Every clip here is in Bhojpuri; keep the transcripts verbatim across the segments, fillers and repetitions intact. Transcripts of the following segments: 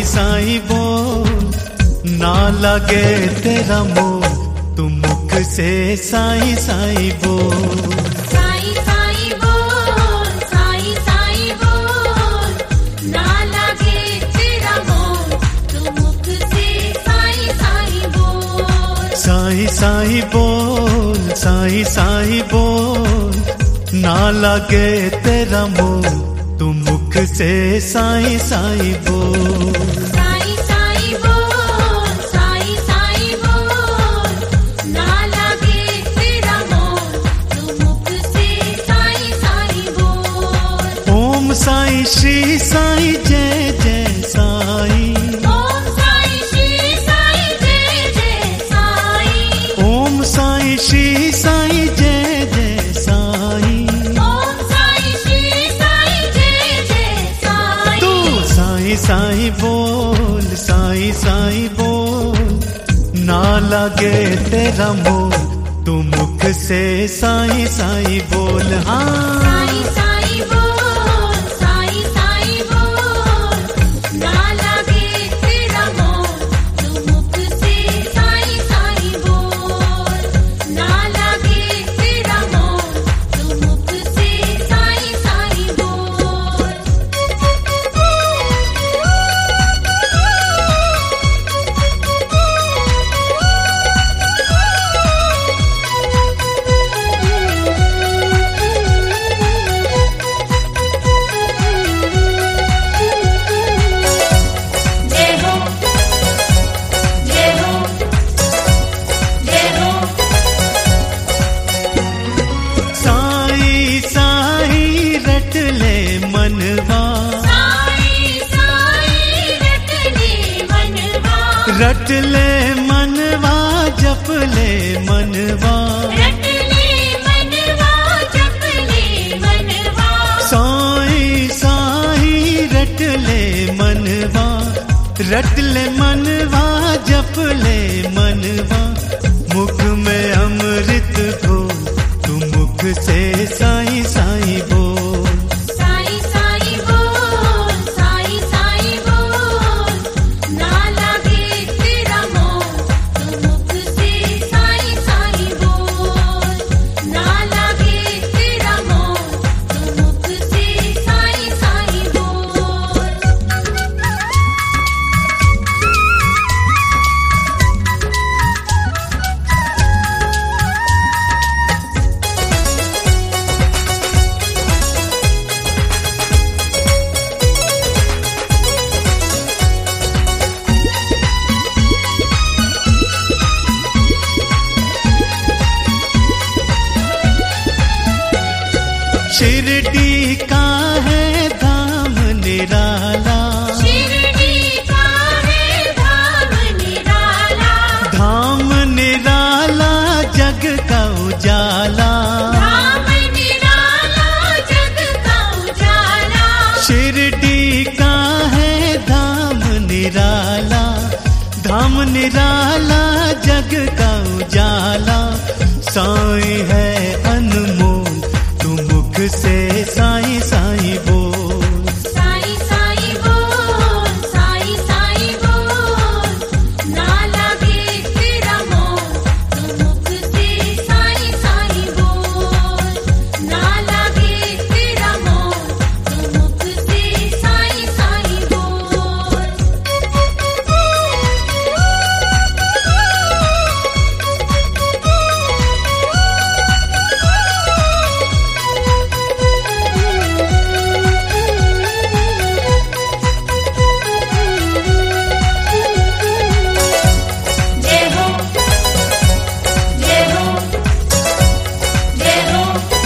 साईं बोल, ना लगे तेरा मोल, तू मुख से साईं साईं बोल। साईं साईं बोल, साईं साईं बोल, ना लगे तेरा मोल, तू मुख से साईं साईं बोल। साईं साईं बोल, साईं साईं बोल, ना लगे तेरा मोल, तू मुख से साईं साईं बोल। साईं साईं बोल, साईं साईं बोल, ना लगे तेरा मोल, तू मुख से साईं साईं बोल। ओम साईं श्री साईं जय जय साईं। ओम साईं श्री साईं जय जय साईं। ओम साईं श्री साईं जय जय साईं। ओम साईं श्री साईं जय जय साईं। तू साईं साईं बोल, साईं साईं बोल, ना लगे तेरा मोल, तू मुख से साईं साईं बोल। हाँ साईं साईं बोल, साईं साईं बोल, ना लगे तेरा मोल, तू मुख से साईं साईं बोल। ना लगे तेरा मोल, तू मुख से साईं साईं बोल। जय हो, जय हो, जय हो। साईं साईं रट ले मनवा, साईं साईं रट ले मनवा, रट ले मनवा, जप ले मनवा। रट ले मनवा, जप ले मनवा। साईं साईं रट ले मनवा, रट ले मनवा, जप ले मनवा। मुख में अमृत घोल, तू मुख से साईं साईं बोल। साईं साईं बोल, साईं साईं बोल, ना लगे तेरा मोल, तू मुख से साईं साईं बोल। ना लगे तेरा मोल, तू मुख से साईं साईं बोल। शिरडी का है धाम निराला, शिरडी का है धाम निराला, धाम निराला जग का उजाला। धाम निराला जग का उजाला। शिरडी का है धाम निराला, धाम निराला जग का उजाला। साईं है अनमोल, तू मुख से साईं साईं बोल। साईं साईं बोल, साईं साईं बोल, ना लगे तेरा मोल, तू मुख से साईं साईं बोल। ना लगे तेरा मोल, तू मुख से साईं साईं बोल। जय हो, जय हो, जय हो।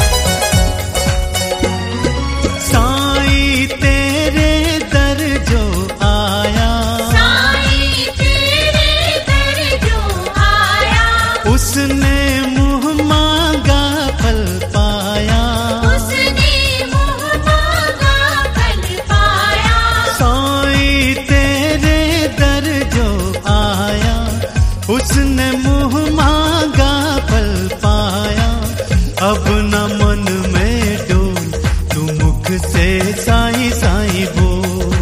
साईं तेरे दर जो आया, साईं तेरे दर जो आया, उसने मुँह मांगा फल पाया। उसने मुँह मांगा फल पाया। साईं तेरे दर जो आया, उसने मुँह मांगा फल पाया। अब न मन में डोल, तू मुख से साईं साईं बोल।